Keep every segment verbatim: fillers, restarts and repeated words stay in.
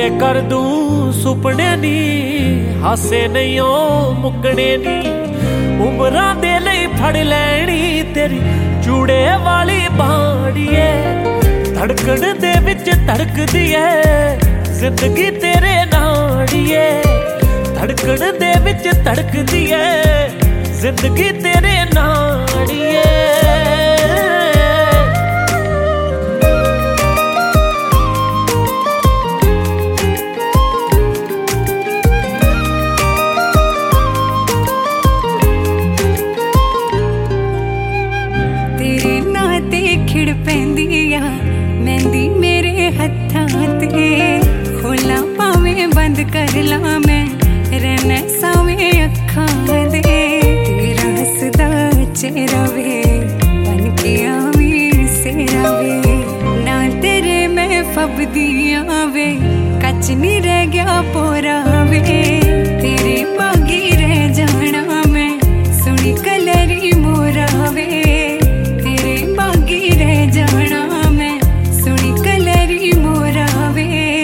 कर दूं सुपने नी, हासे नहीं ओ मुकने नी। उमरां दे लई फड़ लैनी तेरी चूड़े वाली बाड़िए। धड़कन दे विच धड़कदी है जिंदगी तेरे नाड़िए। धड़कन दे विच धड़कदी है जिंदगी तेरे नाड़िए। तेरे नां ते खिड़ पैंदी आ मेहंदी मेरे हत्थां ते। खोला भावें बंद कर ला मैं रहना सावें अखां दे। तेरा हसदा चेहरा वे बन के आवी सेरा वे। ना तेरे मैं फबदी आवे कच नी रह गया पोरा वे। तेरे बागी रह जाना मैं सुनी कलरी मोरा वे। तेरे बागी रह जाना मैं सुनी कलरी मोरा वे।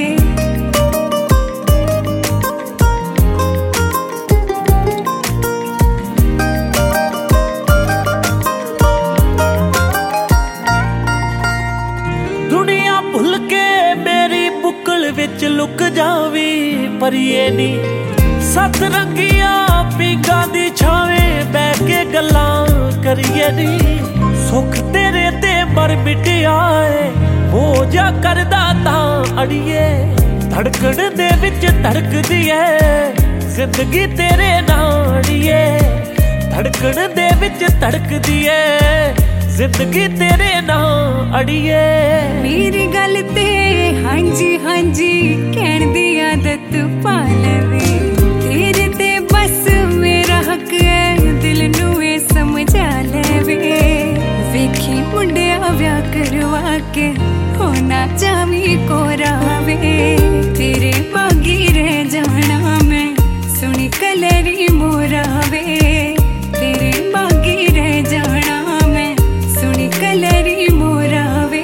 दुनिया भुल के मेरी बुकल विच लुक जावी पर ये नी। सत रंगिया पींगा दी छावें बैठ के गल्लां करिए नी। सुख तेरे ते मर मिटिया है हो जा करदा तां अड़िए। धड़कन दे विच धड़कदी है जिंदगी तेरे नाड़िए। धड़कन दे विच धड़कदी है जिंदगी तेरे नां अड़िए। मेरी गल ते हांजी हांजी कहण दी आदत पा लवे। तेरे ते बस मेरा हक है दिल नू ए समझा लेवे। वेखी मुंडिया व्याह करवा के होना चावी कोरा वे। तेरे बागी रह जाना मैं सुनी कलरी मोरा वे। तेरे बागी रह जाना मैं सुनी कलरी मोरा वे।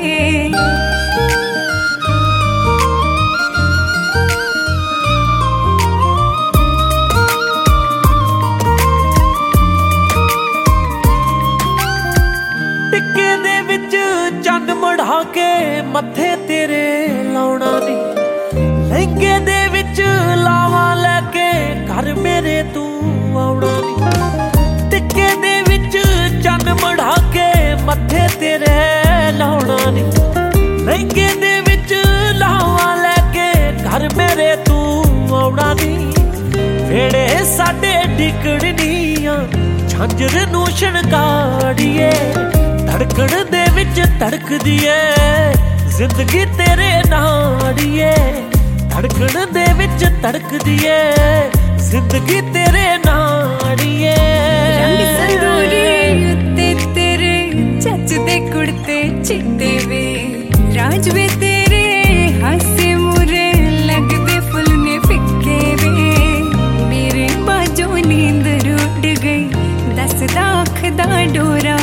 टिक्के दे विच चंद मढ़ा के मत्थे तेरे लाउणा नी। लहंगे दे विच लावा लैके घर मेरे तू आउणा नी। टिक्के दे विच चंद मढ़ा के मत्थे तेरे लाउणा नी। लहंगे दे विच लावा लैके घर मेरे तू आउणा नी। वेड़े साडे डिकड़नियां झांझर नू शणगाड़िए। धड़कन दे विच धड़कदी है जिंदगी तेरे नाड़िए। धड़कन दे विच धड़कदी है जिंदगी तेरे नाड़िए। रंग संदूरी उत्ते तेरे चच दे कुड़ते चिट्टे वे। राज वे तेरे हासे मुरे लगदे फुल ने फिक्के वे। मेरे बाजों नींद उड़ गई दसदा अख दा डोरा